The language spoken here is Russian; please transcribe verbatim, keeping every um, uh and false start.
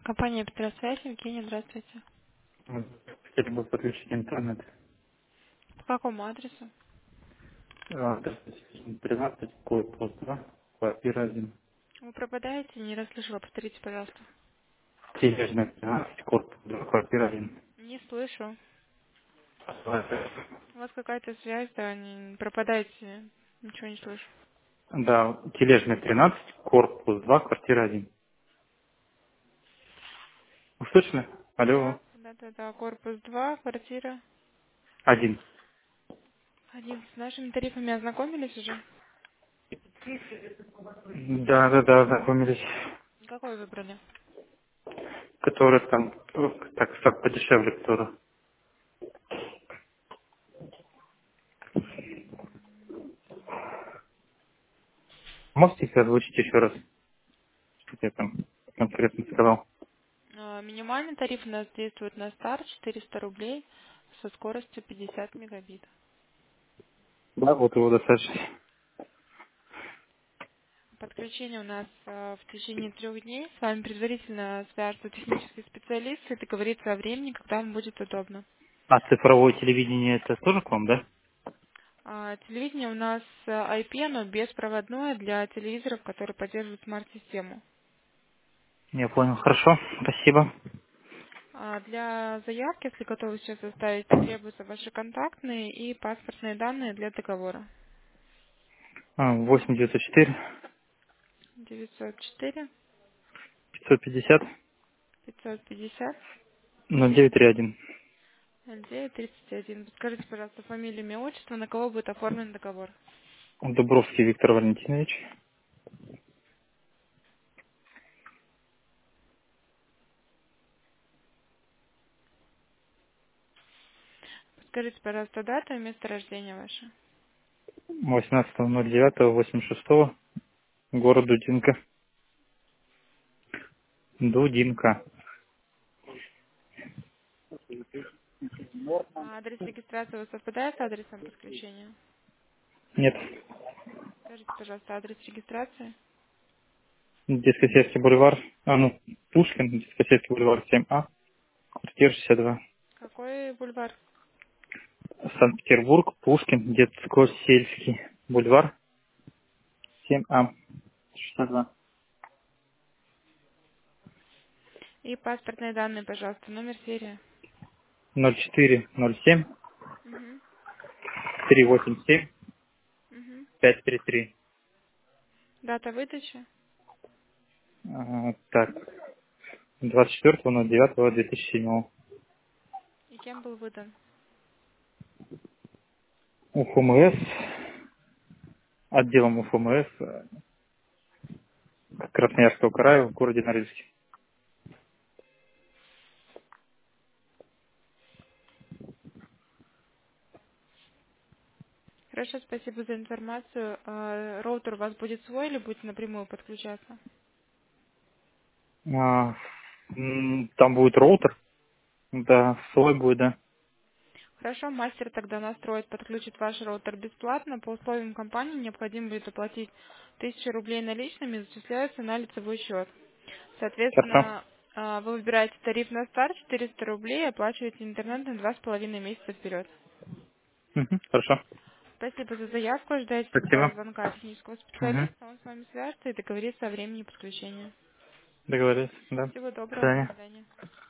Компания Петросвязь, Евгения, здравствуйте. Хотели бы подключить интернет. По какому адресу? А, тринадцать, корпус два, квартира один. Вы пропадаете? Не расслышала, повторите, пожалуйста. Тележная тринадцать, корпус два, квартира один. Не слышу. У вас какая-то связь, да, не пропадаете. Ничего не слышу. Да, тележная тринадцать, корпус два, квартира один. Услышали? Алло. Да, да, да, да. Корпус два, квартира Один. один. С нашими тарифами ознакомились уже? Да, да, да, знакомились. Какой выбрали? Который там, ну, так, так подешевле, который. Можете их озвучить еще раз? Что я там конкретно сказал? А, Минимальный тариф у нас действует на старт четыреста рублей со скоростью пятьдесят мегабит. Да, вот его достаточно. Подключение у нас э, в течение трех дней. С вами предварительно свяжется технический специалист и договорится о времени, когда вам будет удобно. А цифровое телевидение это тоже к вам, да? А, телевидение у нас э, ай пи, но беспроводное для телевизоров, которые поддерживают смарт-систему. Я понял. Хорошо. Спасибо. А для заявки, если готовы сейчас оставить, требуются ваши контактные и паспортные данные для договора. А, восемь девятьсот четыре девятьсот четыре пятьсот пятьдесят пятьсот пятьдесят ноль девять три один. ноль девять тридцать один. Скажите, пожалуйста, фамилию, имя, отчество, на кого будет оформлен договор. Дубровский Виктор Валентинович. Скажите, пожалуйста, дату и место рождения ваше. восемнадцатого ноль девятого восемьдесят шестого. Город Дудинка. Дудинка. А адрес регистрации у вас совпадает с адресом подключения? Нет. Скажите, пожалуйста, адрес регистрации. Дискосельский бульвар. А, ну, Пушкин. Дискосельский бульвар семь А. Квартира шестьдесят два. Какой бульвар? Санкт-Петербург. Пушкин. Дискосельский бульвар семь А. шестьдесят два. И паспортные данные, пожалуйста, номер, серия. ноль четыре ноль семь Угу. три восемь семь Угу. пять три три. Дата выдачи. А, так. двадцать четвёртого ноль девятого две тысячи седьмого. И кем был выдан? УФМС. Отделом УФМС э, Красноярского края в городе Норильске. Хорошо, спасибо за информацию. А, роутер у вас будет свой или будет напрямую подключаться? А, м, там будет роутер. Да, свой будет, да. Хорошо, мастер тогда настроит, подключит ваш роутер бесплатно. По условиям компании необходимо будет оплатить тысячу рублей наличными, зачисляются на лицевой счет. Хорошо. Соответственно, а, вы выбираете тариф на старт четыреста рублей, оплачиваете интернет на два с половиной месяца вперед. Мгм, хорошо. Спасибо за заявку. Ожидайте тогда Спасибо. звонка технического Угу. специалиста. Он с вами свяжется и договорится о времени подключения. Договорились. Да. Всего До доброго. До свидания. свидания.